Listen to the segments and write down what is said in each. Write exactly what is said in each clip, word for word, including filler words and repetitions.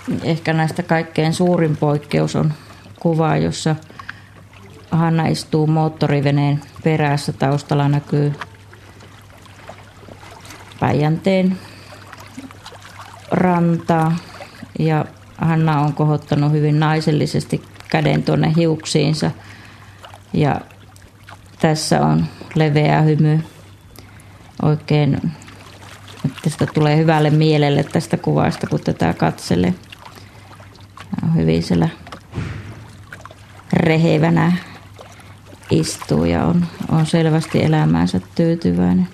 ehkä näistä kaikkein suurin poikkeus on kuva, jossa Hanna istuu moottoriveneen perässä. Taustalla näkyy Päijänteen rantaa ja Hanna on kohottanut hyvin naisellisesti käden tuonne hiuksiinsa ja tässä on leveä hymy. Oikein, että tästä tulee hyvälle mielelle tästä kuvasta, kun tätä katselee. On hyvin siellä rehevänä istuu ja on, on selvästi elämäänsä tyytyväinen.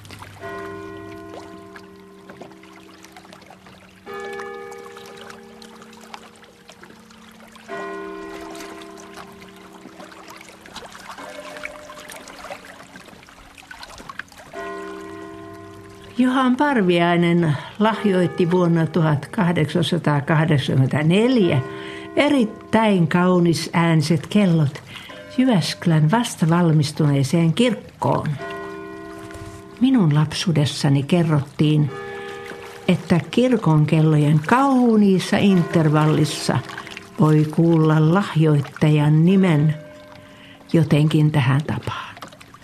Juhan Parviainen lahjoitti vuonna tuhatkahdeksansataakahdeksankymmentäneljä erittäin kaunis äänset kellot Jyväskylän vasta valmistuneeseen kirkkoon. Minun lapsuudessani kerrottiin, että kirkon kellojen kauniissa intervallissa voi kuulla lahjoittajan nimen jotenkin tähän tapaan.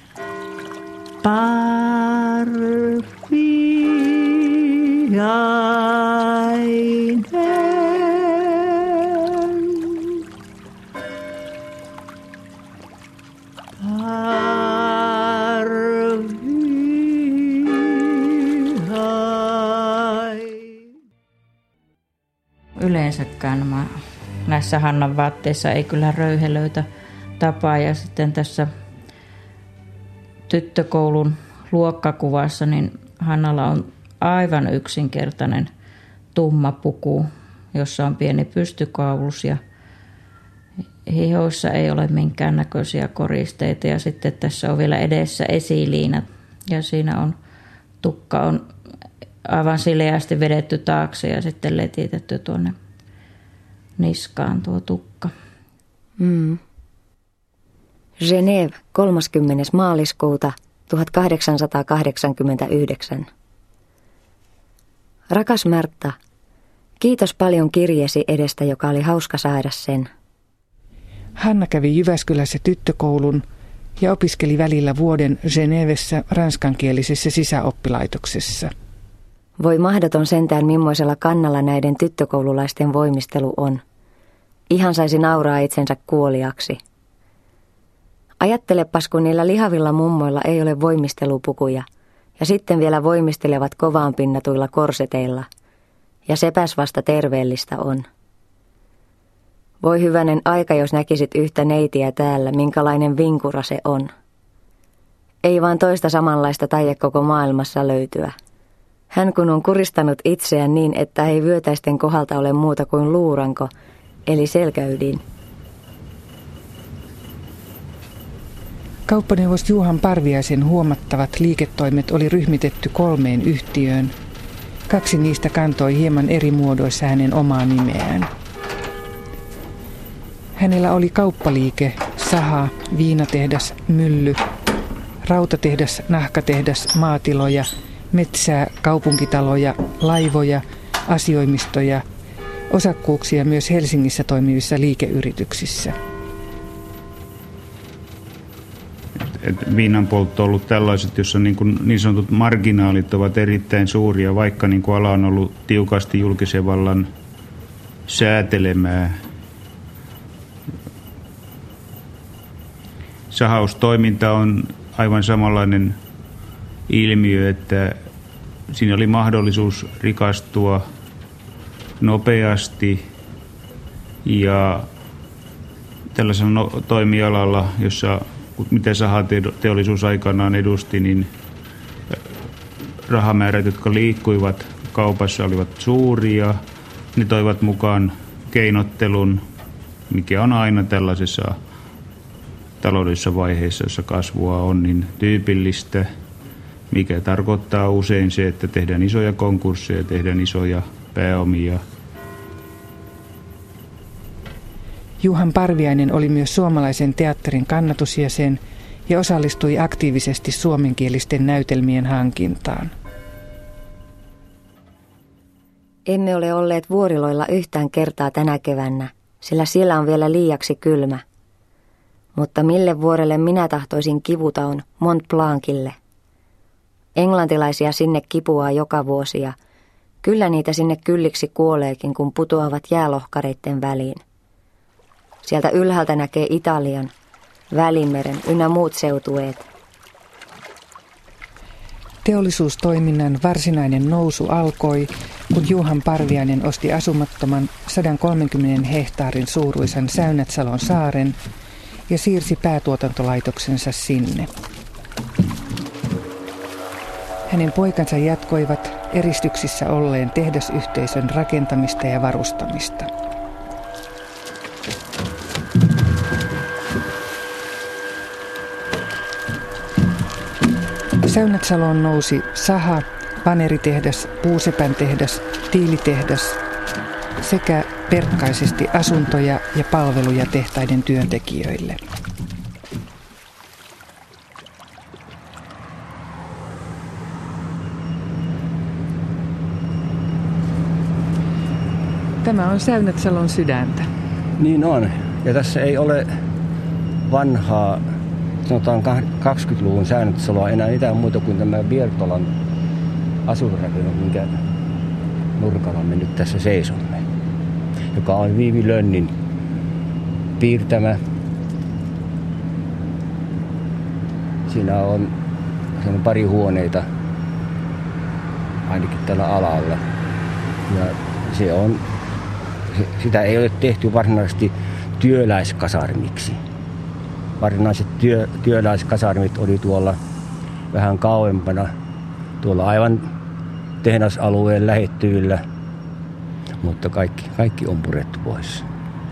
Parviainen. Yleensäkään nämä, näissä Hannan vaatteissa ei kyllä röyhelöitä tapaa ja sitten tässä tyttökoulun luokkakuvassa niin Hannalla on aivan yksinkertainen tumma puku, jossa on pieni pystykaulus ja hihoissa ei ole minkäännäköisiä koristeita ja sitten tässä on vielä edessä esiliinat ja siinä on tukka on aivan sileästi vedetty taakse ja sitten letitetty tuonne niskaan tuo tukka. Mm. Genève, kolmaskymmenes maaliskuuta tuhatkahdeksansataakahdeksankymmentäyhdeksän. Rakas Märta, kiitos paljon kirjeesi edestä, joka oli hauska saada sen. Hanna kävi Jyväskylässä tyttökoulun ja opiskeli välillä vuoden Genevessä ranskankielisessä sisäoppilaitoksessa. Voi mahdoton sentään, mimmoisella kannalla näiden tyttökoululaisten voimistelu on. Ihan saisi nauraa itsensä kuoliaksi. Ajattelepas, kun niillä lihavilla mummoilla ei ole voimistelupukuja, ja sitten vielä voimistelevat kovaan pinnatuilla korseteilla. Ja sepäs vasta terveellistä on. Voi hyvänen aika, jos näkisit yhtä neitiä täällä, minkälainen vinkura se on. Ei vaan toista samanlaista taida koko maailmassa löytyä. Hän kun on kuristanut itseään niin, että ei vyötäisten kohdalta ole muuta kuin luuranko, eli selkäydin. Kauppaneuvos Juhan Parviaisen huomattavat liiketoimet oli ryhmitetty kolmeen yhtiöön. Kaksi niistä kantoi hieman eri muodoissa hänen omaa nimeään. Hänellä oli kauppaliike, saha, viinatehdas, mylly, rautatehdas, nahkatehdas, maatiloja, metsää, kaupunkitaloja, laivoja, asioimistoja, osakkuuksia myös Helsingissä toimivissa liikeyrityksissä. Et viinanpoltto on ollut tällaiset, jossa niin, kuin niin sanotut marginaalit ovat erittäin suuria, vaikka niin kuin ala on ollut tiukasti julkisen vallan säätelemää. Sahaustoiminta on aivan samanlainen ilmiö, että siinä oli mahdollisuus rikastua nopeasti ja tällaisella no- toimialalla, jossa mitä sahateollisuus aikanaan edusti, niin rahamäärät, jotka liikkuivat kaupassa, olivat suuria. Ne toivat mukaan keinottelun, mikä on aina tällaisessa taloudellisessa vaiheessa, jossa kasvua on, niin tyypillistä, mikä tarkoittaa usein se, että tehdään isoja konkursseja, tehdään isoja pääomia. Juhan Parviainen oli myös suomalaisen teatterin kannatusjäsen ja osallistui aktiivisesti suomenkielisten näytelmien hankintaan. Emme ole olleet vuoriloilla yhtään kertaa tänä kevännä, sillä siellä on vielä liiaksi kylmä. Mutta mille vuorelle minä tahtoisin kivuta on Mont Blancille. Englantilaisia sinne kipuaa joka vuosi ja kyllä niitä sinne kylliksi kuoleekin, kun putoavat jäälohkareitten väliin. Sieltä ylhäältä näkee Italian, Välimeren ynnä muut seutueet. Teollisuustoiminnan varsinainen nousu alkoi, kun Juhan Parviainen osti asumattoman sata kolmekymmentä hehtaarin suuruisen Säynätsalon saaren ja siirsi päätuotantolaitoksensa sinne. Hänen poikansa jatkoivat eristyksissä olleen tehdasyhteisön rakentamista ja varustamista. Säynätsaloon nousi saha, vaneritehdas, puusepän tehdas, tiilitehdas sekä perkkaisesti asuntoja ja palveluja tehtaiden työntekijöille. Tämä on Säynätsalon sydäntä. Niin on. Ja tässä ei ole vanhaa, sanotaan kaksikymmentäluvun Säynätsaloa enää mitään muuta kuin tämä Viertolan asuinrakennus, minkä nurkalla me nyt tässä seisomme, joka on Viivi Lönnin piirtämä. Siinä on, siinä on pari huoneita ainakin tällä alalla. Ja se on, se, sitä ei ole tehty varsinaisesti työläiskasarmiksi. Varsinaiset työ, työläiskasarmit oli tuolla vähän kauempana, tuolla aivan tehdasalueen lähettyvillä, mutta kaikki, kaikki on purettu pois.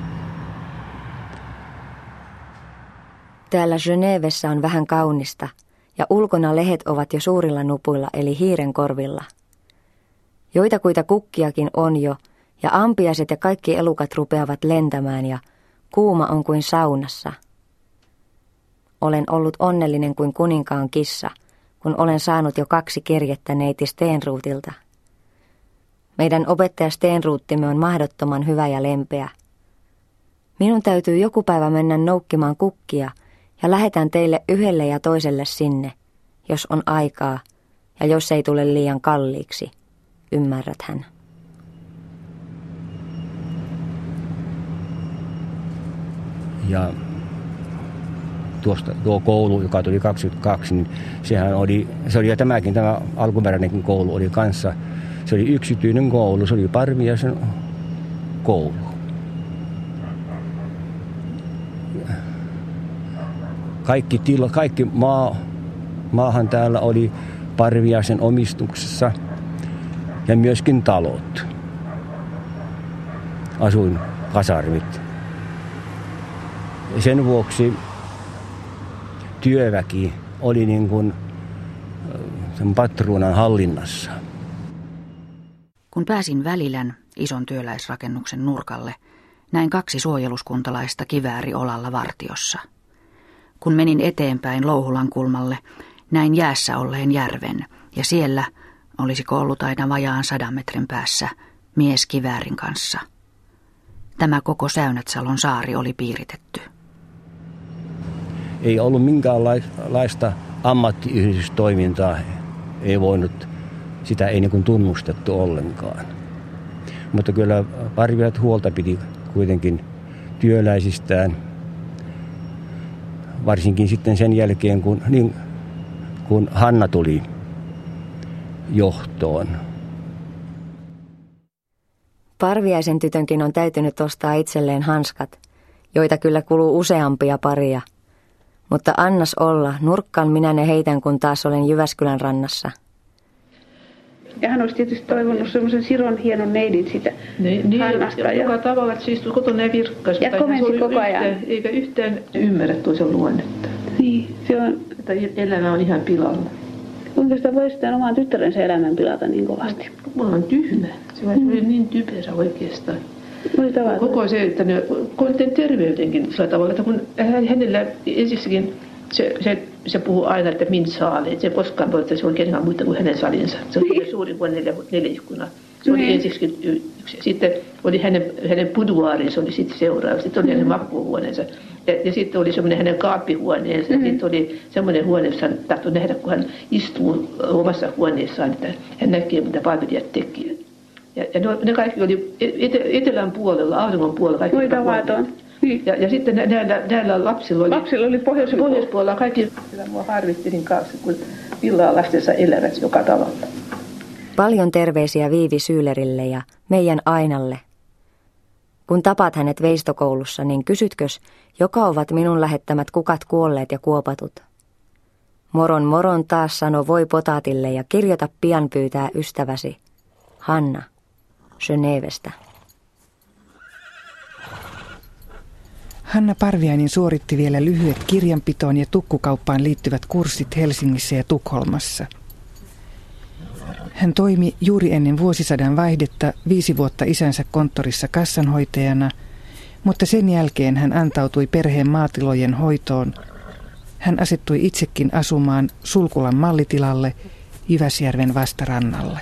Täällä Genevessä on vähän kaunista ja ulkona lehet ovat jo suurilla nupuilla eli hiirenkorvilla. Joitakuita kukkiakin on jo ja ampiaiset ja kaikki elukat rupeavat lentämään ja kuuma on kuin saunassa. Olen ollut onnellinen kuin kuninkaan kissa, kun olen saanut jo kaksi kirjettä neiti Stenruutilta. Meidän opettaja Stenruuttimme on mahdottoman hyvä ja lempeä. Minun täytyy joku päivä mennä noukkimaan kukkia ja lähetän teille yhdelle ja toiselle sinne, jos on aikaa ja jos ei tule liian kalliiksi. Ymmärrät hän. Ja tuosta, tuo koulu, joka tuli kaksikymmentäkaksi, niin sehän oli, se oli ja tämäkin, tämä alkuperäinenkin koulu oli kanssa, se oli yksityinen koulu, se oli Parviaisen koulu. Kaikki, tilo, kaikki maa, maahan täällä oli Parviaisen omistuksessa ja myöskin talot, asuinkasarmit. Sen vuoksi työväki oli niin kuin sen patruunan hallinnassa. Kun pääsin Välilän ison työläisrakennuksen nurkalle, näin kaksi suojeluskuntalaista kivääri olalla vartiossa. Kun menin eteenpäin Louhulan kulmalle, näin jäässä olleen järven, ja siellä, olisiko ollut aina vajaan sadan metrin päässä, mies kiväärin kanssa. Tämä koko Säynätsalon saari oli piiritetty. Ei ollut minkäänlaista ammattiyhdistystoimintaa, ei voinut, sitä ei niin kuin tunnustettu ollenkaan. Mutta kyllä Parviat huolta piti kuitenkin työläisistään, varsinkin sitten sen jälkeen, kun, niin, kun Hanna tuli johtoon. Parviaisen tytönkin on täytynyt ostaa itselleen hanskat, joita kyllä kuluu useampia paria. Mutta annas olla, nurkkaan minä ne heitän, kun taas olen Jyväskylän rannassa. Ja hän olisi tietysti toivonut semmoisen Siron hienon neidin sitä niin, Hannasta. Ja joka tavalla, että siis kotona ja virkkaisi. Ja komensi koko ajan. Yhtään, eikä yhtään ymmärrä toisen luonnetta. Niin, se on... Että elämä on ihan pilalla. Kuinka sitä voisi sitten oman tyttärensä elämän pilata niin kovasti? Mulla on tyhmä. Se mm. oli niin typerä oikeastaan. Koko se, että ne koitten terveydenkin sillä tavalla, että kun hänellä ensiksikin se, se, se puhuu aina, että min saali. Se koskaan voi, että se on kenenkään muuta kuin hänen salinsa. Se on suuri kuin neljä, neljä ikkunaa. Se oli ensiksi yksi. Sitten oli hänen, hänen buduaarinsa oli sitten seuraava. Sitten oli mm. hänen makuuhuoneensa. Ja, ja sitten oli semmoinen hänen kaappihuoneensa. Mm. Sitten oli semmoinen huone, jossa hän tahtoi nähdä, kun hän istuu omassa huoneessaan, että hän näkee, mitä palvelijat tekee. Ja, ja ne, ne kaikki oli ete, etelän puolella, auringon puolella. Kaikki Noita vaatoon. Niin. Ja, ja sitten näillä, näillä lapsilla oli... Lapsilla oli pohjoisella, pohjoispuolella kaikki... Mua harvittelin kanssa, kun villaa lastensa elävät joka tavalla. Paljon terveisiä Viivi Syylerille ja meidän Ainalle. Kun tapaat hänet veistokoulussa, niin kysytkös, joka ovat minun lähettämät kukat kuolleet ja kuopatut. Moron moron taas sano voi potaatille ja kirjoita pian pyytää ystäväsi. Hanna, Genevestä. Hanna Parviainen suoritti vielä lyhyet kirjanpitoon ja tukkukauppaan liittyvät kurssit Helsingissä ja Tukholmassa. Hän toimi juuri ennen vuosisadan vaihdetta viisi vuotta isänsä konttorissa kassanhoitajana, mutta sen jälkeen hän antautui perheen maatilojen hoitoon. Hän asettui itsekin asumaan Sulkulan mallitilalle Jyväsjärven vastarannalle.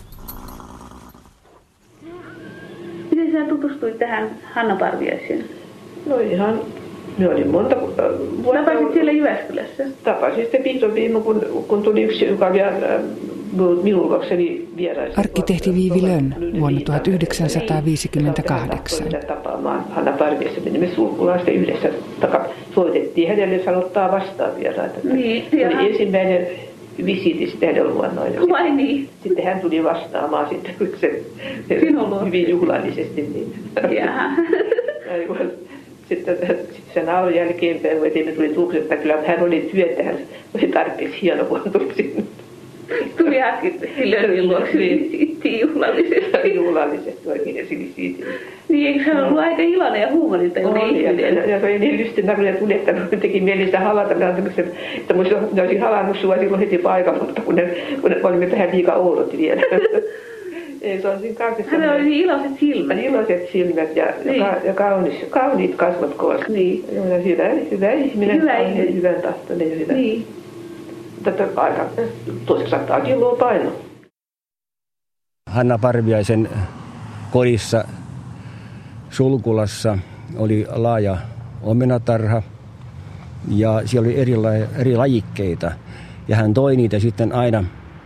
Miten sä tutustuit tähän Hanna Parviaiseen? No ihan, me olin monta vuotta. Tapasit siellä Jyväskylässä? Tapasin sitten vihdoin viime, kun, kun tuli yksi, joka oli minun luokseni vieraisi. Arkkitehti Viivi Lönn vuonna tuhatyhdeksänsataaviisikymmentäkahdeksan. Tapaamaan Hanna Parviaisen. Menimme Sulkulaan sitten yhdessä. Soitettiin hänelle sanottaa vastaan vieraita. Niin, se oli ensimmäinen visiitti sitten hänen luonnoin. Vai niin? Sitten hän tuli vastaamaan sitten se, se hyvin juhlallisesti. Niin. Jaha. Sitten, sitten sen naurun jälkeenpäin, kun me tuli tulokset, että kyllä hän oli työtä, hän oli tarpeeksi hieno, kun hän tuli sinne. Tuli arkkitehti Lönnin luoksi juhlallisesti. Juhlallisesti oikein esili siitä. Niin, eikö hän ollut aika iloinen ja huumorintajuinen ihminen? Ja, ja se oli niin lystinä, kun ne tuli, että ne teki mieli sitä havata. Että mä olisin havannut sua silloin heti paikalla, mutta kun ne, kun ne olimme vähän liikaa oudot vielä. Ei, se on siinä kaikessa. Hänellä oli niin iloiset silmät. Iloiset silmät ja, niin. ja, ja kaunis, kauniit kasvot koossa. Niin. Hyvä, hyvä ihminen. Hyvä ihminen. Hyvän tahtoinen ja hyvä. Niin. Tätä aika toiseksi saattaa kiloa painoa. Hanna Parviaisen kodissa Sulkulassa oli laaja omenatarha ja siellä oli eri, eri lajikkeita. Ja hän toi niitä sitten aina,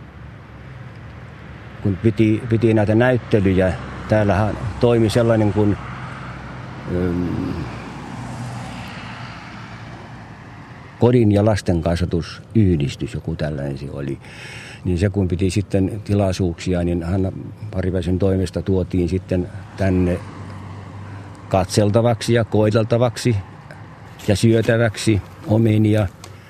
kun piti, piti näitä näyttelyjä. Täällähän toimi sellainen kuin ähm, kodin- ja lastenkasvatusyhdistys, joku tällainen se oli. Niin se kun piti sitten tilaisuuksia, niin Hanna Parviaisen toimesta tuotiin sitten tänne katseltavaksi ja koiteltavaksi ja syötäväksi omenia.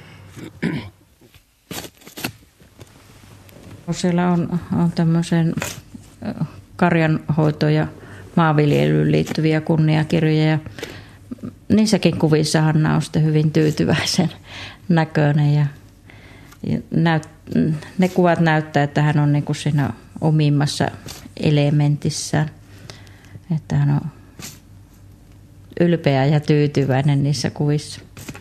Siellä on, on tämmöisen karjanhoito- ja maanviljelyyn liittyviä kunniakirjoja. Ja niissäkin kuvissa Hanna on sitten hyvin tyytyväisen näköinen. Ja, ja näyt, ne kuvat näyttää, että hän on niin kuin siinä omimmassa elementissään. Että hän on ylpeä ja tyytyväinen niissä kuvissa.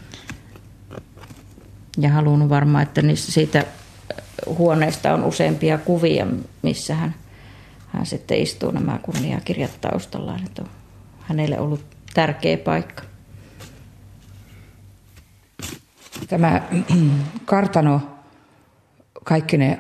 Ja halunnut varmaan, että niissä siitä huoneesta on useampia kuvia, missä hän, hän sitten istuu nämä kunniakirjat taustallaan. Että on hänelle ollut tärkeä paikka. Tämä kartano, kaikki ne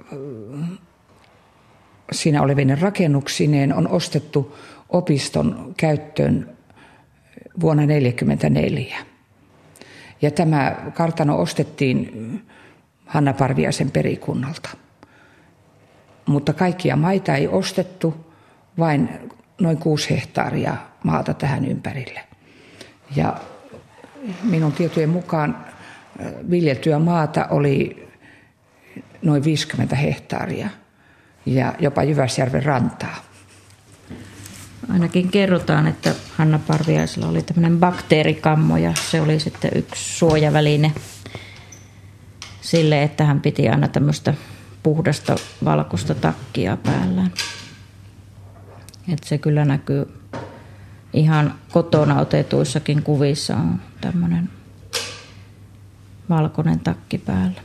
siinä olevine rakennuksineen on ostettu opiston käyttöön vuonna tuhatyhdeksänsataaneljäkymmentäneljä. Ja tämä kartano ostettiin Hanna Parviaisen perikunnalta. Mutta kaikkia maita ei ostettu, vain noin kuusi hehtaaria maata tähän ympärille. Ja minun tietojen mukaan viljeltyä maata oli noin viisikymmentä hehtaaria ja jopa Jyväsjärven rantaa. Ainakin kerrotaan, että Hanna Parviaisella oli tämmöinen bakteerikammo ja se oli sitten yksi suojaväline sille, että hän piti aina tämmöistä puhdasta valkoista takkia päällään. Että se kyllä näkyy ihan kotona otetuissakin kuvissa on tämmöinen valkoinen takki päällä.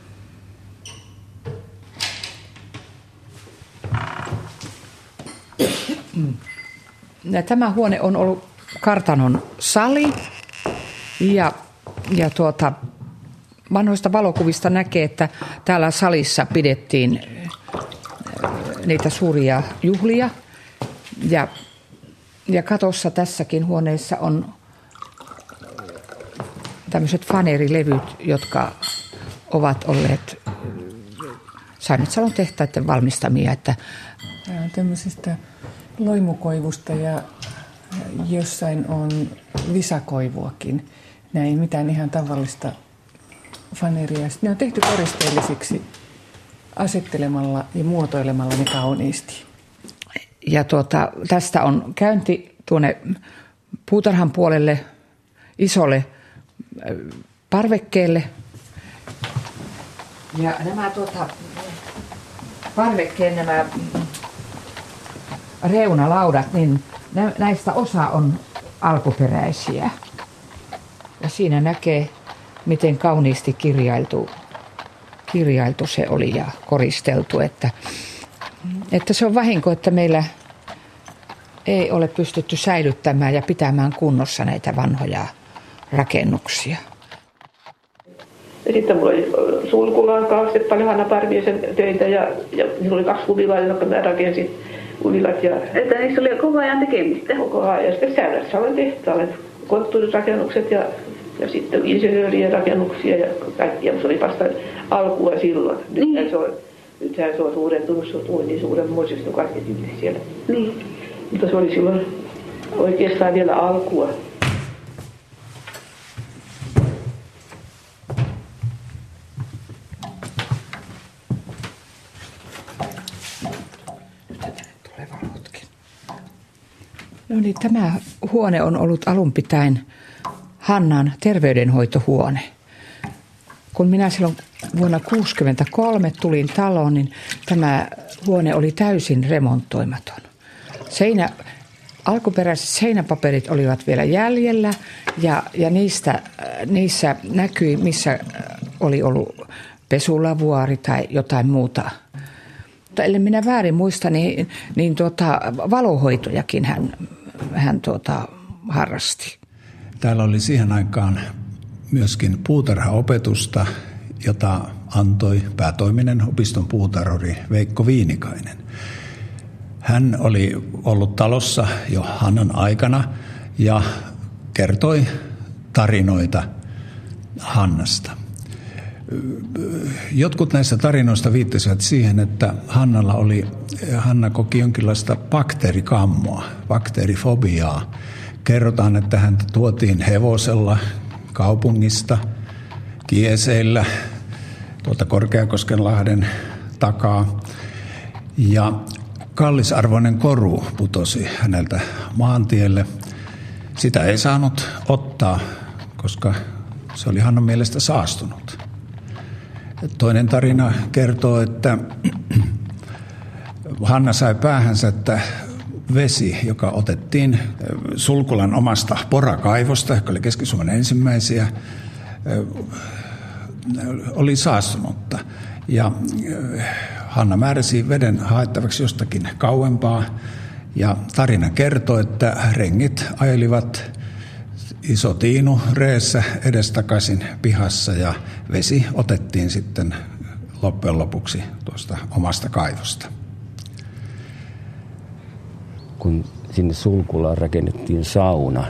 Ja tämä huone on ollut kartanon sali ja, ja tuota, vanhoista valokuvista näkee, että täällä salissa pidettiin niitä suuria juhlia ja, ja katossa tässäkin huoneessa on tämmöiset fanerilevyt, jotka ovat olleet Saimetsalon tehtaiden valmistamia. Että tämmöisestä loimukoivusta ja jossain on visakoivuakin. Nämä ei mitään ihan tavallista faneria. Ne on tehty koristeellisiksi asettelemalla ja muotoilemalla ne kauniisti. Ja tuota, tästä on käynti tuonne puutarhan puolelle isolle parvekkeelle. Ja nämä tuota, parvekkeen nämä reunalaudat, niin näistä osa on alkuperäisiä. Ja siinä näkee, miten kauniisti kirjailtu, kirjailtu se oli ja koristeltu. Että, että se on vahinko, että meillä ei ole pystytty säilyttämään ja pitämään kunnossa näitä vanhoja rakennuksia. Ja sitten mulla oli Sulkulaan kanssa paljon Hanna Parviesen töitä ja, ja niillä oli kaksi huvilaa, jotka mä rakensin huvilat. Ja että niissä oli koko ajan tekemistä. Koko ajan. Ja sitten Säynässalon tehtaalle konttuurirakennukset ja, ja sitten insinöörien rakennuksia ja kaikkia. Se oli vasta alkua silloin. Niin. Nythän, se on, nythän se on suurentunut, se on niin suurenmoisesti kaikki tyyli siellä. Niin. Mutta se oli silloin oikeastaan vielä alkua. No niin, tämä huone on ollut alun pitäen Hannan terveydenhoitohuone. Kun minä silloin vuonna tuhatyhdeksänsataakuusikymmentäkolme tulin taloon, niin tämä huone oli täysin remontoimaton. Seinä, alkuperäiset seinäpaperit olivat vielä jäljellä ja, ja niistä, niissä näkyi, missä oli ollut pesulavuari tai jotain muuta. Mutta ellei minä väärin muista, niin, niin tuota, valohoitojakin hän, hän tuota, harrasti. Täällä oli siihen aikaan myöskin puutarhaopetusta, jota antoi päätoiminen opiston puutarhuri Veikko Viinikainen. Hän oli ollut talossa jo Hannan aikana ja kertoi tarinoita Hannasta. Jotkut näistä tarinoista viittasivat siihen, että Hannalla oli, Hanna koki jonkinlaista bakteerikammoa, bakteerifobiaa. Kerrotaan, että häntä tuotiin hevosella kaupungista, kieseillä, tuolta Korkeakoskenlahden takaa. Ja kallisarvoinen koru putosi häneltä maantielle. Sitä ei saanut ottaa, koska se oli Hannan mielestä saastunut. Toinen tarina kertoo, että Hanna sai päähänsä, että vesi, joka otettiin Sulkulan omasta porakaivosta, joka oli Keski-Suomen ensimmäisiä, oli saastunutta. Ja Hanna määräsi veden haettavaksi jostakin kauempaa. Ja tarina kertoo, että rengit ajelivat iso tiinu reessä edestakaisin pihassa ja vesi otettiin sitten loppujen lopuksi tuosta omasta kaivosta. Kun sinne Sulkulaan rakennettiin sauna,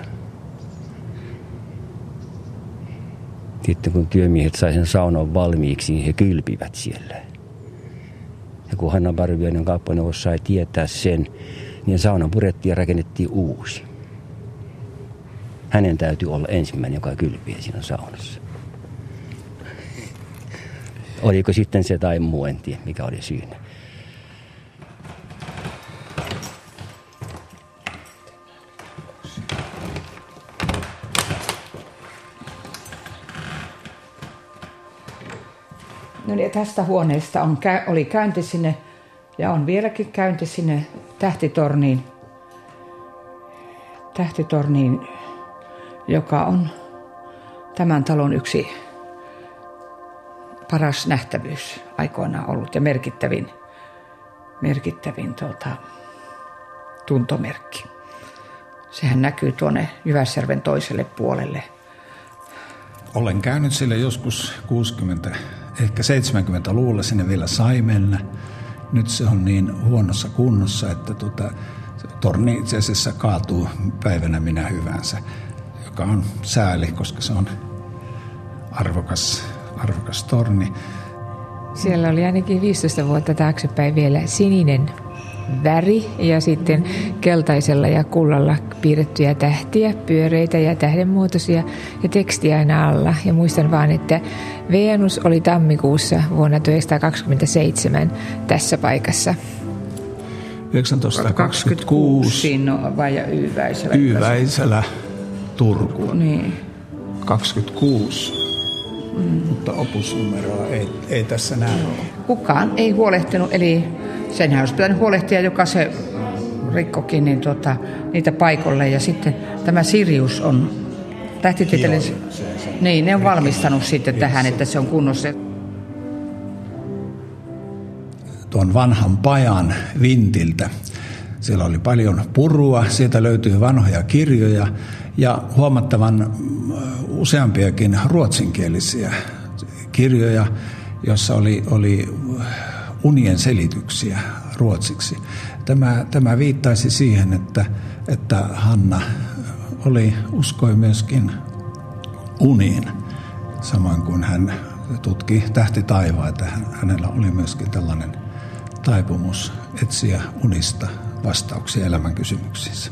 sitten kun työmiehet sai sen saunan valmiiksi, niin he kylpivät siellä. Ja kun Hanna Parviainen kauppaneuvos sai tietää sen, niin sauna purettiin ja rakennettiin uusi. Hänen täytyy olla ensimmäinen, joka kylpii siinä saunassa. Oliko sitten se tai muu, en tiedä, mikä oli syynä. No niin, tästä huoneesta on, oli käynti sinne ja on vieläkin käynti sinne Tähtitorniin. Tähtitorniin, joka on tämän talon yksi paras nähtävyys aikoinaan ollut ja merkittävin, merkittävin tuota, tuntomerkki. Sehän näkyy tuonne Jyväsjärven toiselle puolelle. Olen käynyt siellä joskus kuusikymmentä, ehkä seitsemänkymmentäluvulla, sinne vielä sai mennä. Nyt se on niin huonossa kunnossa, että tuota, torni itse asiassa kaatuu päivänä minä hyvänsä, joka on sääli, koska se on arvokas, arvokas torni. Siellä oli ainakin viisitoista vuotta taaksepäin vielä sininen väri ja sitten keltaisella ja kullalla piirrettyjä tähtiä, pyöreitä ja tähdenmuotoisia ja tekstiä aina alla. Ja muistan vaan, että Venus oli tammikuussa vuonna tuhatyhdeksänsataakaksikymmentäseitsemän tässä paikassa. yhdeksäntoistasataakaksikymmentäkuusi Siinä on vai ja Yväisälä. Yväisälä, Turku. Niin. kaksikymmentäkuusi, mm. mutta opusnumeroa ei, ei tässä näy. Kukaan ei huolehtinut, eli senhän olisi pitänyt huolehtia, joka se rikkokin, niin tuota, niitä paikolle. Ja sitten tämä Sirius on tähtitieteellinen. Niin, ne on valmistanut sitten tähän, että se on kunnossa. Tuon vanhan pajan vintiltä. Siellä oli paljon purua, sieltä löytyy vanhoja kirjoja ja huomattavan useampiakin ruotsinkielisiä kirjoja, joissa oli, oli unien selityksiä ruotsiksi. Tämä, tämä viittaisi siihen, että, että Hanna oli, uskoi myöskin uniin, samoin kuin hän tutki tähti taivaita. Hänellä oli myöskin tällainen taipumus etsiä unista vastauksia elämän kysymyksiinsä.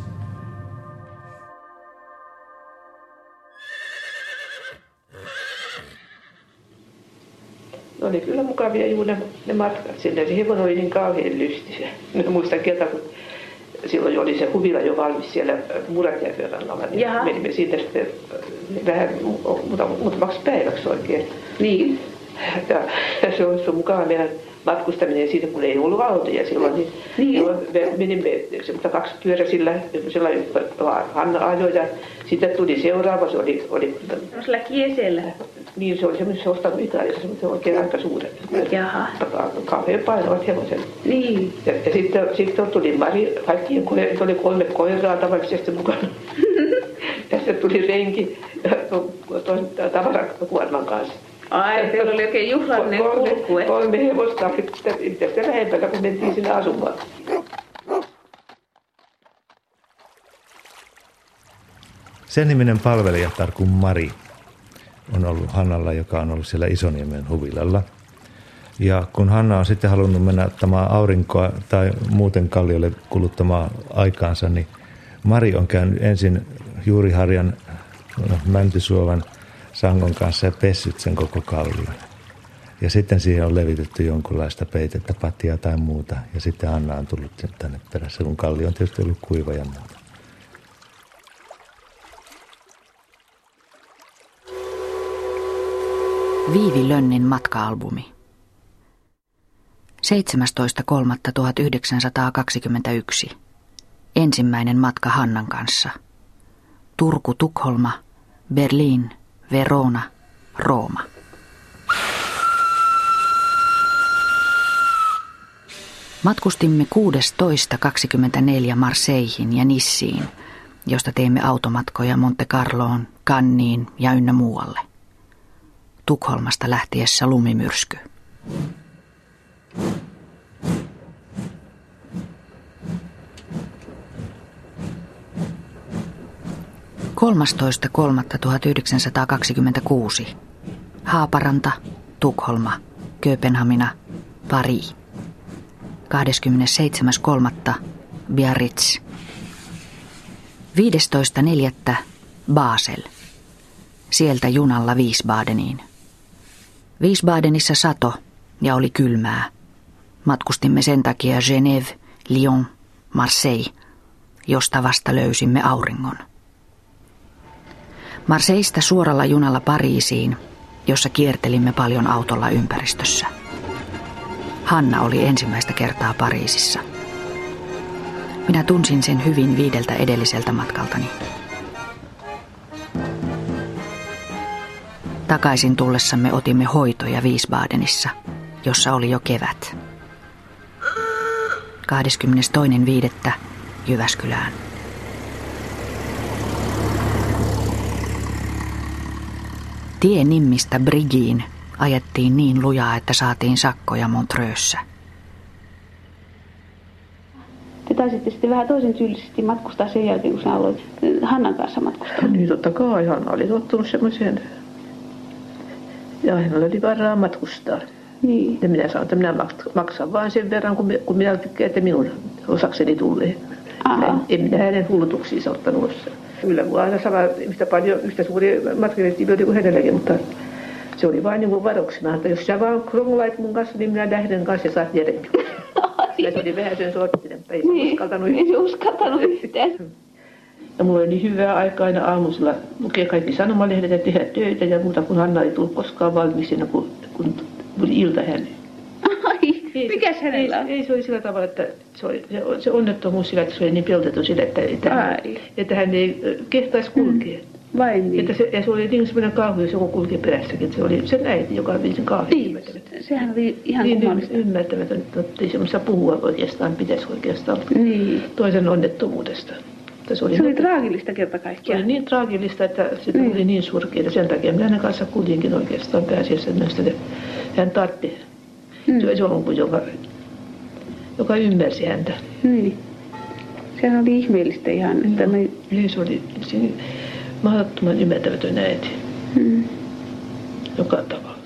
Ne oli kyllä mukavia juuri ne, ne matkat sinne. Se hevonen oli niin kauhean lystiä. Mä muistan kerran, kun silloin oli se huvila jo valmis siellä Muratjärven rannalla. Niin Jaha. Menimme siitä sitten vähän muutamaksi päiväksi oikein. Niin. Ja se olisi mukava meidän matkustaminen siitä, kun ei ollut autoja silloin. Niin, niin. Silloin me menimme kaksi pyöräisillä, Hanna ajoi ja sitten tuli seuraava, se oli... oli Sillä kiesellä? Niin, se oli semmoisessa ostamitaarissa, semmoinen oikein aika suuret. Jaha. Kauhean painavat hevoset. Niin. Ja, ja sitten, sitten tuli Mari, kaikkien koirat, oli kolme koiraa tavallisesti mukana. Ja sitten tuli renki tavarakuorman kanssa. Ai, teillä oli oikein juhlallinen kulku. Kolme hevosta, mitä sitä lähempänä, kun mentiin sinne asumaan. Sen niminen palvelijatar kuin Mari on ollut Hannalla, joka on ollut siellä Isoniemen huvilalla. Ja kun Hanna on sitten halunnut mennä ottamaan aurinkoa tai muuten kalliolle kuluttamaan aikaansa, niin Mari on käynyt ensin Juuriharjan no, Mäntysuovan sangon kanssa ja pessyt sen koko kallion. Ja sitten siihen on levitetty jonkunlaista peitettä, pattia tai muuta. Ja sitten Hanna on tullut tänne perässä, kun kallio on tietysti ollut kuiva ja muuta. Viivi Lönnin matka-albumi. seitsemästoista kolmatta tuhatyhdeksänsataakaksikymmentäyksi. Ensimmäinen matka Hannan kanssa. Turku, Tukholma, Berliin, Verona, Rooma. Matkustimme kuudestoista kaksikymmentäneljä Marseilleihin ja Nissiin, josta teimme automatkoja Monte Carloon, Canniin ja ynnä muualle. Tukholmasta lähtiessä lumimyrsky. kolmastoista kolmatta tuhatyhdeksänsataakaksikymmentäkuusi. Haaparanta, Tukholma, Kööpenhamina, Pariisi. kahdeskymmenesseitsemäs kolmatta Biarritz. viidestoista neljättä Basel. Sieltä junalla Wiesbadeniin. Wiesbadenissa sato ja oli kylmää. Matkustimme sen takia Genève, Lyon, Marseille, josta vasta löysimme auringon. Marseista suoralla junalla Pariisiin, jossa kiertelimme paljon autolla ympäristössä. Hanna oli ensimmäistä kertaa Pariisissa. Minä tunsin sen hyvin viideltä edelliseltä matkaltani. Takaisin tullessamme otimme hoitoja Wiesbadenissa, jossa oli jo kevät. kahdeskymmenestoinen viidettä Jyväskylään. Tie Nimmistä Brigiin ajettiin niin lujaa, että saatiin sakkoja Montreuxssä. Te taisitte sitten vähän toisen tyylisesti matkustaa sen jälkeen, kun sinä aloit Hannan kanssa matkustaa. Niin totta kai, Hanna oli tottunut semmoiseen. Ja hänellä oli varaa matkustaa. Niin. Ja minä sanoin, että minä maksan vain sen verran, kun, kun minä että minun osakseni tulee. En, en minä hänen hullutuksiinsa ottanut osaa. Kyllä minua aina sama, yhtä paljon, yhtä suuri materiaalitiivioita kuin hänelläkin, mutta se oli vain niin kuin varoksena, että jos sä vaan krongulait mun kanssa, niin minä lähden kanssa ja saat järjemmin. Ja se oli vähän sen sorttinen, ei se niin, uskaltanut yhtään. Ei se uskaltanut yhtään. Ja mulla oli hyvää aikaa aina aamusilla lukea kaikki sanomalehdet ja tehdä töitä ja muuta, kun Hanna ei tullut koskaan valmiiksi siinä, kun, kun tuli ilta hänen. Ai, mikäs hänellä on? Ei, ei se oli sillä tavalla, että se, oli, se, se onnettomuus sillä, että se oli niin peltetty sillä, että, että, hän, että hän ei kehtaisi kulkea. Mm. Vai niin? Että se, ja se oli niin semmoinen kauhu, jos joku kulki perässäkin. Se oli sen äiti, joka oli sen kauhean niin, ymmärtämätön. Sehän oli ihan niin, kummallista. Ymmärtämätön, että ei semmoista puhua oikeastaan, pitäisi oikeastaan niin. Toisen onnettomuudesta. Se oli, se oli traagillista kerta kaikkiaan. Se oli niin traagillista, että se mm. oli niin surkeita. Sen takia minä hänen kanssa kuljinkin oikeastaan pääasiassa näistä. Hän tartti. Mm. Se on jonkun, joka, joka ymmärsi häntä. Niin. Sehän oli ihmeellistä ihan. Että no, me... niin se oli siinä mahdottoman ymmärtämätön äiti. Mm. Joka tavalla.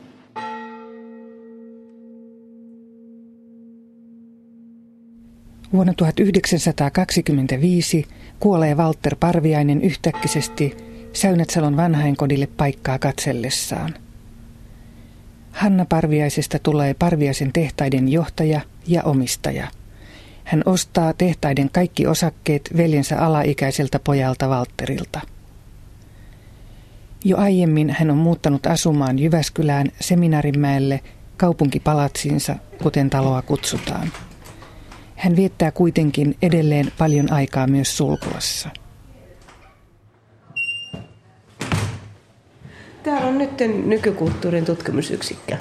Vuonna tuhatyhdeksänsataakaksikymmentäviisi kuolee Walter Parviainen yhtäkkisesti Säynätsalon vanhainkodille paikkaa katsellessaan. Hanna Parviaisesta tulee Parviaisen tehtaiden johtaja ja omistaja. Hän ostaa tehtaiden kaikki osakkeet veljensä alaikäiseltä pojalta Walterilta. Jo aiemmin hän on muuttanut asumaan Jyväskylään Seminaarimäelle kaupunkipalatsiinsa, kuten taloa kutsutaan. Hän viettää kuitenkin edelleen paljon aikaa myös Sulkulassa. Täällä on nyt nykykulttuurin tutkimusyksikkö.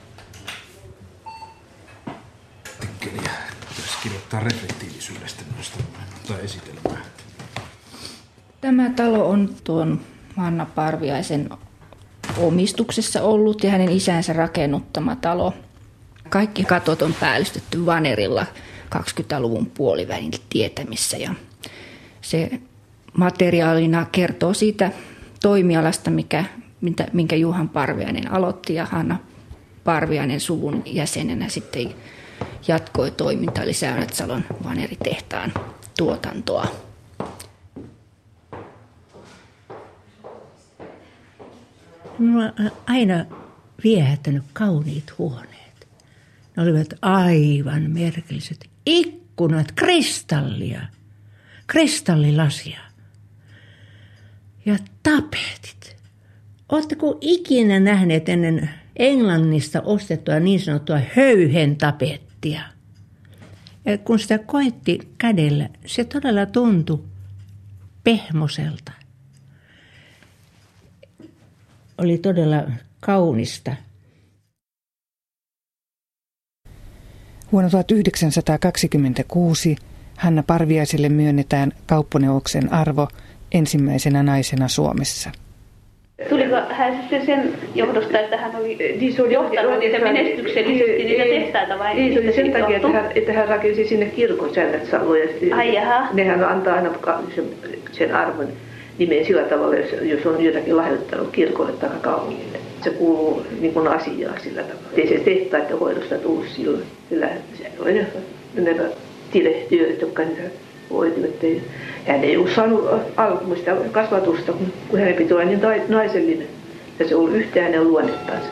Tikkeliä pitäisi kirjoittaa reflektiivisyydestä myös tai esitelmää. Tämä talo on tuon Hanna Parviaisen omistuksessa ollut ja hänen isänsä rakennuttama talo. Kaikki katot on päällystetty vanerilla kaksikymmentäluvun puolivälin tietämissä ja se materiaalina kertoo siitä toimialasta, mikä, minkä Juhan Parviainen aloitti ja Hanna Parviainen suvun jäsenenä sitten jatkoi toimintaa, eli Säynätsalon vaneritehtaan tuotantoa. Minua on aina viehättänyt kauniit huoneet. Ne olivat aivan merkilliset. Ikkunat, kristallia, kristallilasia ja tapetit. Oletteko ikinä nähneet ennen Englannista ostettua niin sanottua höyhen tapettia? Ja kun sitä koetti kädellä, se todella tuntui pehmoselta. Oli todella kaunista. Vuonna tuhatyhdeksänsataakaksikymmentäkuusi Hanna Parviaiselle myönnetään kauppaneuvoksen arvo ensimmäisenä naisena Suomessa. Tuliko hän sitten sen johdosta, että hän oli johtanut niitä menestyksellisesti niitä tehtaita vai? Niin, se oli sen takia, että hän, että hän rakensi sinne kirkon Säynätsaloon. Ai jaha. Nehän antaa aina sen, sen arvon nimeen sillä tavalla, jos, jos on jotakin lahjoittanut kirkolle tai kaupungille. Se kuuluu niin kuin asiaan sillä tavalla. Ei se tehtaiden hoidosta tullut silloin. Sillä se oli ne, ne tiletyöt, jotka niitä hoitivat. Hän ei ollut saanut alkuun sitä kasvatusta, kun hänen piti olla niin naisellinen. Ja se on ollut yhtä hänen luonnettansa.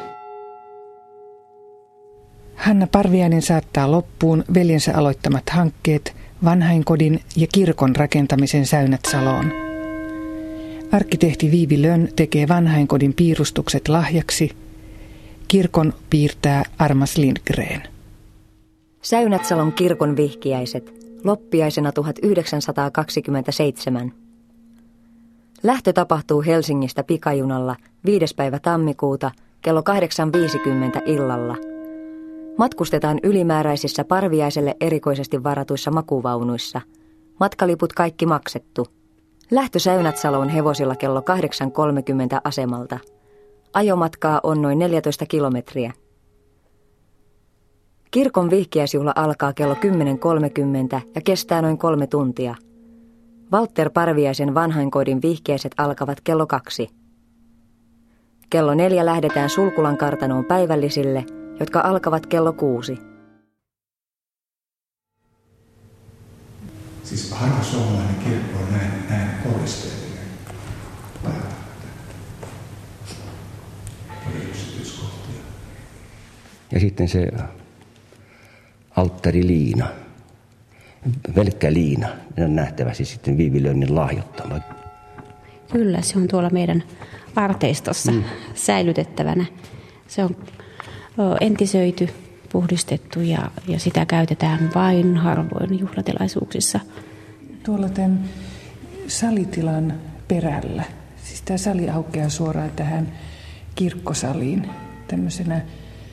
Hanna Parviainen saattaa loppuun veljensä aloittamat hankkeet vanhainkodin ja kirkon rakentamisen Säynätsaloon. Arkkitehti Viivi Lönn tekee vanhainkodin piirustukset lahjaksi. Kirkon piirtää Armas Lindgren. Säynätsalon kirkon vihkiäiset. Loppiaisena tuhatyhdeksänsataakaksikymmentäseitsemän. Lähtö tapahtuu Helsingistä pikajunalla viides päivä tammikuuta kello kahdeksan viisikymmentä illalla. Matkustetaan ylimääräisissä Parviaiselle erikoisesti varatuissa makuvaunuissa. Matkaliput kaikki maksettu. Lähtö Säynätsaloon hevosilla kello kahdeksan kolmekymmentä asemalta. Ajomatkaa on noin neljätoista kilometriä. Kirkon vihkiäisjuhla alkaa kello kymmenen kolmekymmentä ja kestää noin kolme tuntia. Walter Parviaisen vanhainkodin vihkiäiset alkavat kello kaksi. Kello neljä lähdetään Sulkulan kartanoon päivällisille, jotka alkavat kello kuusi. Siis harva suomalainen kirkko on näin, näin koristeellinen. Paljon yksityiskohtia. Ja sitten se alttariliina, pelkkä liina, ne on nähtävästi sitten Viivi Lönnin lahjoittama. Kyllä, se on tuolla meidän arteistossa mm. säilytettävänä. Se on entisöity, puhdistettu ja, ja sitä käytetään vain harvoin juhlatilaisuuksissa. Tuolla tämän salitilan perällä, siis tämä sali aukeaa suoraan tähän kirkkosaliin tämmöisenä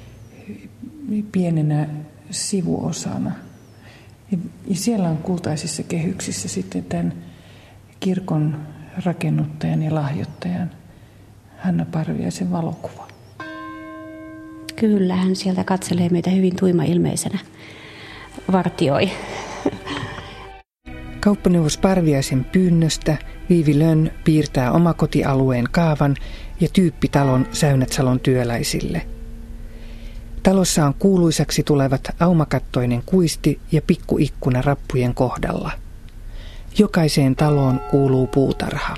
pienenä sivuosana. Ja, ja siellä on kultaisissa kehyksissä sitten tämän kirkon rakennuttajan ja lahjoittajan Hanna Parviaisen valokuva. Kyllä, hän sieltä katselee meitä hyvin tuima-ilmeisenä, vartioi. Kauppaneuvos Parviaisen pyynnöstä Viivi Lönn piirtää omakotialueen kaavan ja tyyppitalon Säynätsalon työläisille. Talossa on kuuluisaksi tulevat aumakattoinen kuisti ja pikkuikkuna rappujen kohdalla. Jokaiseen taloon kuuluu puutarha.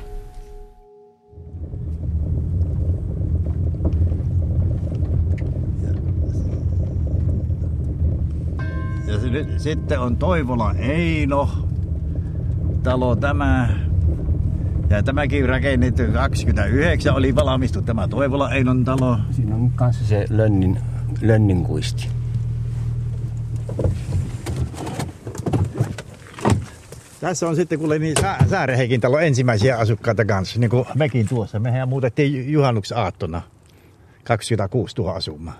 Ja sitten on Toivola Eino talo tämä. Ja tämäkin rakennettu kaksikymmentäyhdeksän oli valmistu tämä Toivola Einon talo. Siinä on kanssa se Lönnin, Lönnin kuisti. Tässä on sitten kuule niin Sääreheikin talo ensimmäisiä asukkaita kanssa, niin kuin mekin tuossa. Mehän muutettiin juhannuksen aattona kaksikymmentäkuusi tuohon asumaan.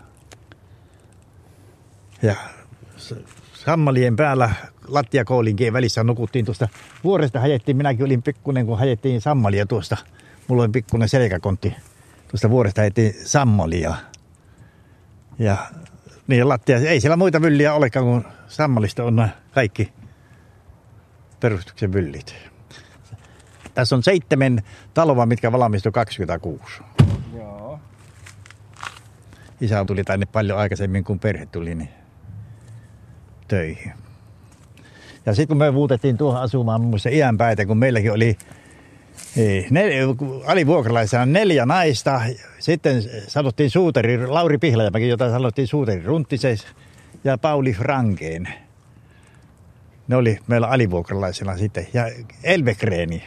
Ja sammalien päällä lattiakoulinkien välissä nukuttiin tuosta vuoresta hajettiin. Minäkin olin pikkuinen, kun hajettiin sammalia tuosta. Mulla oli pikkuinen selkäkontti. Tuosta vuoresta hajettiin sammalia. Ja niin lattia, ei siellä muita mylliä olekaan, kun sammalista on kaikki perustuksen myllit. Tässä on seitsemän taloa, mitkä valmistui kaksikymmentäkuusi. Joo. Isä tuli tänne paljon aikaisemmin, kun perhe tuli niin töihin. Ja sitten kun me muutettiin tuohon asumaan muun muassa iänpäitä, kun meilläkin oli alivuokralaisena neljä naista. Sitten sanottiin suutari, Lauri Pihlajamäki, jota sanottiin suutari Runttises ja Pauli Frankeen. Ne oli meillä alivuokralaisena sitten. Ja Elvekreeni.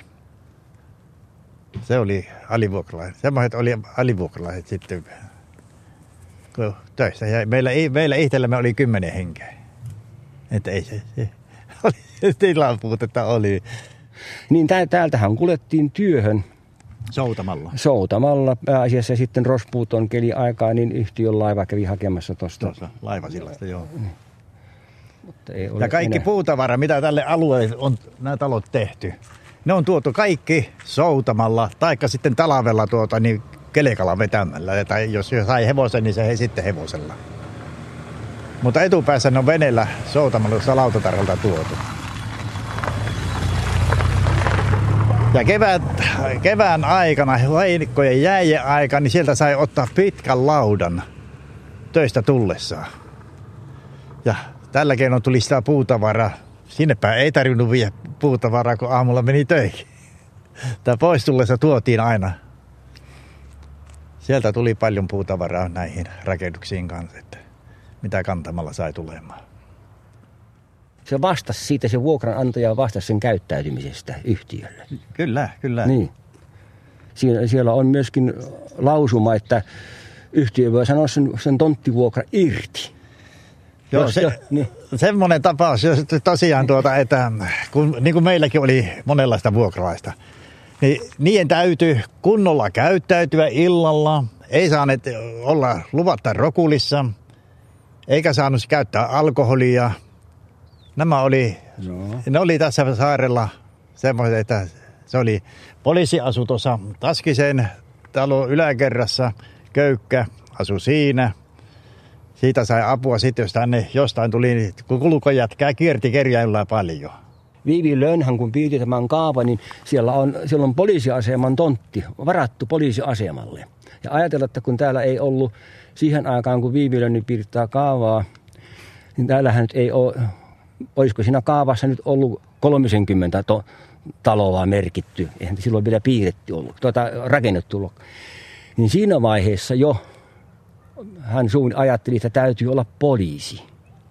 Se oli alivuokralainen. Semmoiset oli alivuokralaiset sitten töissä. Ja meillä, meillä itsellämme oli kymmenen henkeä. Että ei se, se oli, tilapuutetta oli. Niin täältähän kuljettiin työhön. Soutamalla. Soutamalla pääasiassa sitten Rospuuton keliaikaa, niin yhtiön laiva kävi hakemassa tuosta. Tuossa laivasillasta, joo. Mutta ei ole ja kaikki enää puutavara, mitä tälle alueelle on nämä talot tehty, ne on tuotu kaikki soutamalla, taikka sitten talavella tuota, niin kelekalla vetämällä. Tai jos sai hevosen, niin se he sitten hevosella. Mutta etupäässä ne on veneellä soutamalla, jossa lautatarhalta tuotu. Ja kevät, kevään aikana, heinikkojen jäiden aikana, niin sieltä sai ottaa pitkän laudan töistä tullessaan. Ja tällä keinoin tuli sitä puutavaraa. Sinnepä ei tarvinnut viedä puutavaraa, kun aamulla meni töihin. Tämä pois tullessa tuotiin aina. Sieltä tuli paljon puutavaraa näihin rakennuksiin kanssa, että mitä kantamalla sai tulemaan. Se vastasi siitä, se vuokranantaja vastasi sen käyttäytymisestä yhtiölle. Kyllä, kyllä. Niin. Sie- siellä on myöskin lausuma, että yhtiö voi sanoa sen, sen tonttivuokra irti. Joo, se, jo, niin. Semmoinen tapaus tosiaan, tuota, että kun, niin kuin meilläkin oli monenlaista vuokralaista, niin niiden täytyy kunnolla käyttäytyä illalla. Ei saaneet olla luvatta rokulissa, eikä saanut käyttää alkoholia. Nämä oli No. Ne oli tässä saarella semmoiset, että se oli poliisi asu tuossa Taskisen talon yläkerrassa, Köykkä asui siinä. Siitä sai apua sitten, jos tänne jostain tuli, niin kun kulkojätkää kierti kerjäillä paljon. Viivi Lönnhän, kun piti tämän kaava, niin siellä on, siellä on poliisiaseman tontti, varattu poliisiasemalle. Ja ajatella, että kun täällä ei ollut siihen aikaan, kun Viivi Lönni piirtää kaavaa, niin täällähän nyt ei ole, olisiko siinä kaavassa nyt ollut kolmekymmentä to, taloa merkitty. Eihän silloin vielä piirretty ollut, tuota, rakennettu ollut. Niin siinä vaiheessa jo hän suun ajatteli, että täytyy olla poliisi.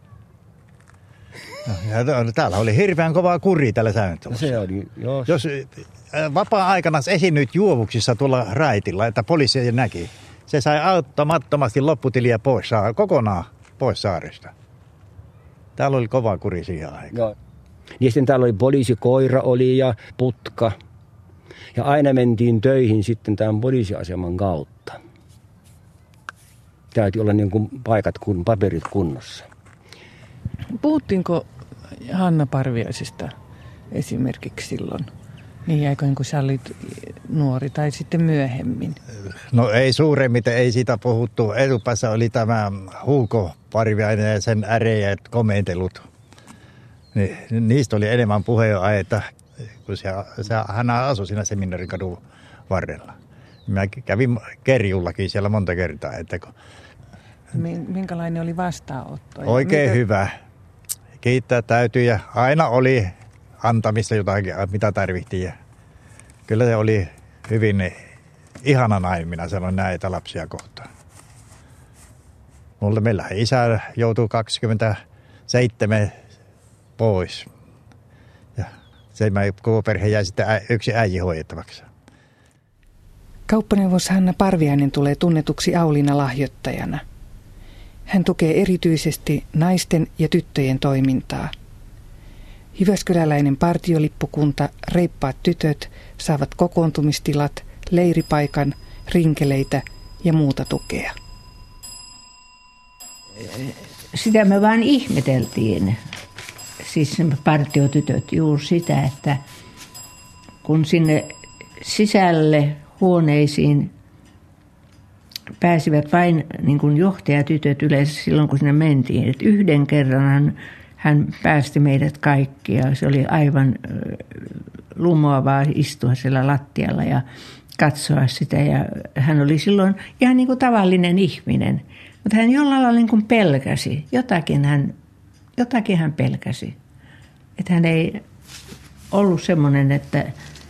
Ja täällä oli hirveän kovaa kuri tällä Säynätalossa. Se oli, joo. Jos vapaa-aikana esiinnyit juovuksissa tuolla raitilla, että poliisi näki, se sai auttamattomasti lopputiliä pois, kokonaan pois saaresta. Täällä oli kova kuri siihen aikaan. Joo. Ja sitten täällä oli poliisikoira oli ja putka. Ja aina mentiin töihin sitten tämän poliisiaseman kautta. Täytyy olla niin kuin paikat, kun paperit kunnossa. Puhuttiinko Hanna Parviaisesta esimerkiksi silloin? Niin aikoin, kun sä olit nuori tai sitten myöhemmin? No ei suuremmiten, ei siitä puhuttu. Etupäässä oli tämä Huuko Parviainen ja sen äreät komentelut. Ni, niistä oli enemmän puheenaiheita, kun se, se, hän asui siinä Seminaarin varrella. Mä kävin Kerjullakin siellä monta kertaa. Että kun minkälainen oli vastaanotto? Oikein mitä? Hyvä. Kiittää täytyy ja aina oli antamista jotakin, mitä tarvittiin. Kyllä se oli hyvin ihana nainen, minä sanon näitä lapsia kohtaan. Mulle meillä isä joutui kaksikymmentäseitsemän pois. Ja se koko perhe jäi sitten yksi äijä hoidettavaksi. Kauppaneuvos Hanna Parviainen tulee tunnetuksi Auliina lahjoittajana. Hän tukee erityisesti naisten ja tyttöjen toimintaa. Jyväskyläläinen partiolippukunta Reippaat tytöt saavat kokoontumistilat, leiripaikan, rinkeleitä ja muuta tukea. Sitä me vaan ihmeteltiin, siis partiotytöt, juuri sitä, että kun sinne sisälle huoneisiin pääsivät vain niin kuin johtajatytöt yleensä silloin, kun sinne mentiin. Et yhden kerran hän, hän päästi meidät kaikki ja se oli aivan lumoavaa istua siellä lattialla ja katsoa sitä. Ja hän oli silloin ihan niin kuin tavallinen ihminen, mutta hän jollain lailla niin kuin pelkäsi. Jotakin hän, jotakin hän pelkäsi. Että hän ei ollut semmoinen, että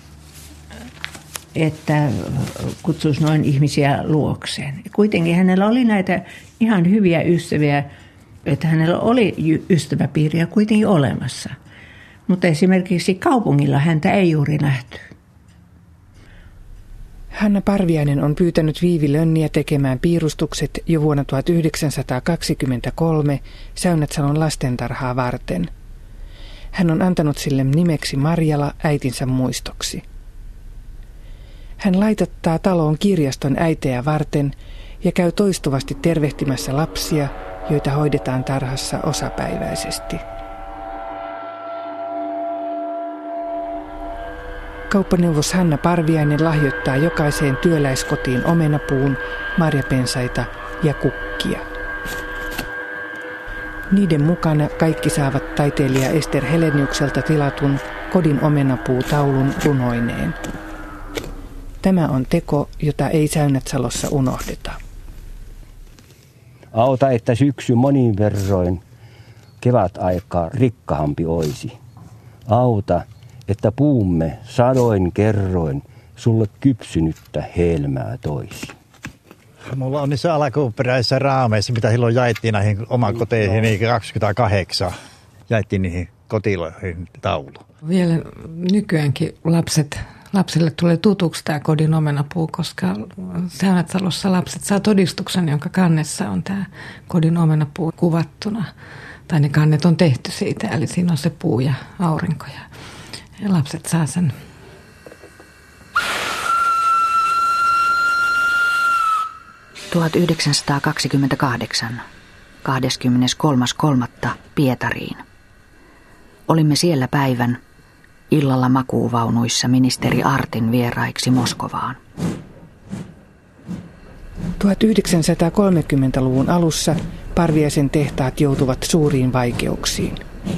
että kutsuisi noin ihmisiä luokseen. Kuitenkin hänellä oli näitä ihan hyviä ystäviä, että hänellä oli ystäväpiiriä kuitenkin olemassa. Mutta esimerkiksi kaupungilla häntä ei juuri nähty. Hanna Parviainen on pyytänyt Viivi Lönniä tekemään piirustukset jo vuonna tuhatyhdeksänsataakaksikymmentäkolme Säynätsalon lastentarhaa varten. Hän on antanut sille nimeksi Marjala äitinsä muistoksi. Hän laitattaa taloon kirjaston äitejä varten ja käy toistuvasti tervehtimässä lapsia, joita hoidetaan tarhassa osapäiväisesti. Kauppaneuvos Hanna Parviainen lahjoittaa jokaiseen työläiskotiin omenapuun, marjapensaita ja kukkia. Niiden mukana kaikki saavat taiteilija Ester Heleniukselta tilatun kodin omenapuutaulun runoineen. Tämä on teko, jota ei Säynätsalossa unohdeta. Auta, että syksy monin verroin kevät aikaa rikkaampi oisi. Auta, että puumme sadoin kerroin sulle kypsynyttä helmää toisi. Mulla on niissä alkuperäisissä raameissa, mitä silloin jaettiin näihin omakoteihin, niin kaksikymmentäkahdeksan jaettiin niihin kotiloihin taulu. Vielä nykyäänkin lapset, lapsille tulee tutuksi tämä kodin omenapuu, koska Säynätsalossa lapset saa todistuksen, jonka kannessa on tämä kodin omenapuu kuvattuna. Tai ne kannet on tehty siitä, eli siinä on se puu ja aurinko. Ja lapset saa sen. tuhatyhdeksänsataakaksikymmentäkahdeksan. kahdeskymmeneskolmas kolmatta Pietariin. Olimme siellä päivän, illalla makuuvaunuissa ministeri Artin vieraiksi Moskovaan. tuhatyhdeksänsataakolmekymmentäluvun alussa Parviaisen tehtaat joutuvat suuriin vaikeuksiin.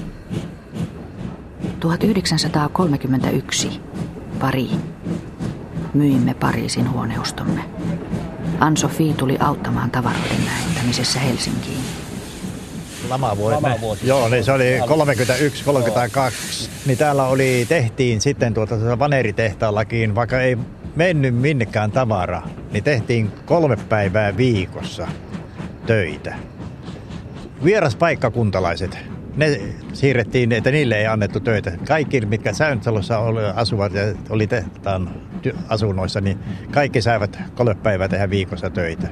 tuhatyhdeksänsataakolmekymmentäyksi. Pari. Myimme Pariisin huoneustomme. Ann-Sofie tuli auttamaan tavaroiden lähettämisessä Helsinkiin. Lamavuosi. Lamavuosi. Joo, niin se oli kolmekymmentäyksi kolmekymmentäkaksi. Niin täällä oli, tehtiin sitten tuota vaneritehtaallakin, vaikka ei mennyt minnekään tavara, niin tehtiin kolme päivää viikossa töitä. Vieraspaikkakuntalaiset, ne siirrettiin, että niille ei annettu töitä. Kaikki, mitkä Säynätalossa asuvat ja oli tehtaan asunnoissa, niin kaikki saivat kolme päivää tehdä viikossa töitä.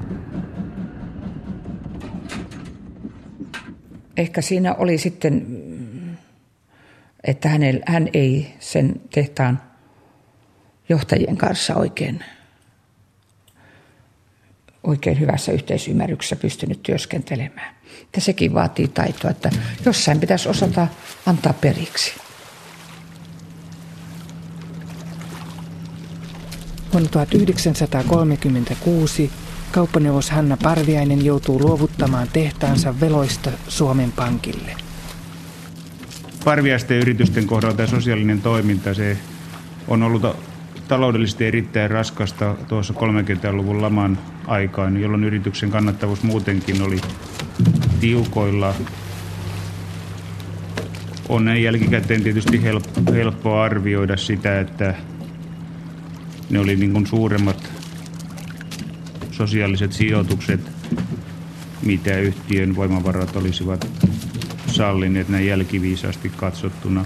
Ehkä siinä oli sitten, että hänel, hän ei sen tehtaan johtajien kanssa oikein, oikein hyvässä yhteisymmärryksessä pystynyt työskentelemään. Ja sekin vaatii taitoa, että jossain pitäisi osata antaa periksi. Vuonna tuhatyhdeksänsataakolmekymmentäkuusi kauppaneuvos Hanna Parviainen joutuu luovuttamaan tehtaansa veloista Suomen Pankille. Parviaisten yritysten kohdalta ja sosiaalinen toiminta, se on ollut taloudellisesti erittäin raskasta tuossa kolmekymmentäluvun laman aikaan, jolloin yrityksen kannattavuus muutenkin oli tiukoilla. On näin jälkikäteen tietysti helppo, helppo arvioida sitä, että ne oli niin kuin suuremmat sosiaaliset sijoitukset, mitä yhtiön voimavarat olisivat sallineet näin jälkiviisaasti katsottuna.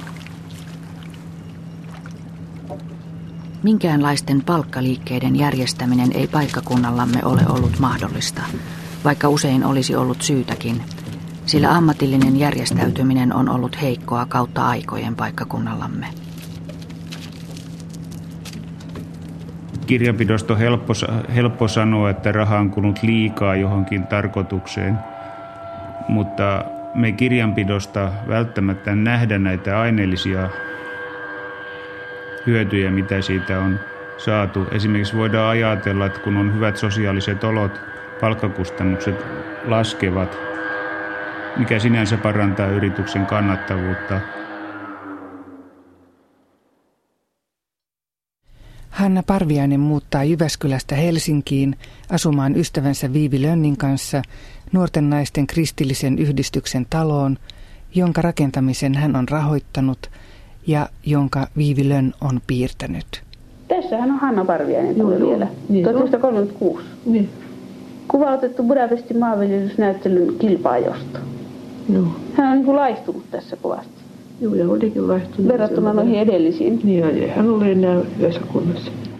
Minkäänlaisten palkkaliikkeiden järjestäminen ei paikkakunnallamme ole ollut mahdollista, vaikka usein olisi ollut syytäkin, sillä ammatillinen järjestäytyminen on ollut heikkoa kautta aikojen paikkakunnallamme. Kirjanpidosta on helppo, helppo sanoa, että raha on kulunut liikaa johonkin tarkoitukseen, mutta me kirjanpidosta välttämättä nähdä näitä aineellisia hyötyjä, mitä siitä on saatu. Esimerkiksi voidaan ajatella, että kun on hyvät sosiaaliset olot, palkkakustannukset laskevat, mikä sinänsä parantaa yrityksen kannattavuutta. Hanna Parviainen muuttaa Jyväskylästä Helsinkiin asumaan ystävänsä Viivi Lönnin kanssa nuorten naisten kristillisen yhdistyksen taloon, jonka rakentamisen hän on rahoittanut ja jonka Viivi Lönn on piirtänyt. Tässähän on Hanna Parviainen tuli vielä, niin tuhatyhdeksänsataakolmekymmentäkuusi. Niin. Kuva otettu Budapestin maanviljelysnäyttelyn kilpaajosta. No. Hän on niin kuin laistunut tässä kovasti. Joo, ja olikin laihtunut. Verrattuna noihin edellisiin. Niin, ja hän oli enää hyvässä kunnossa.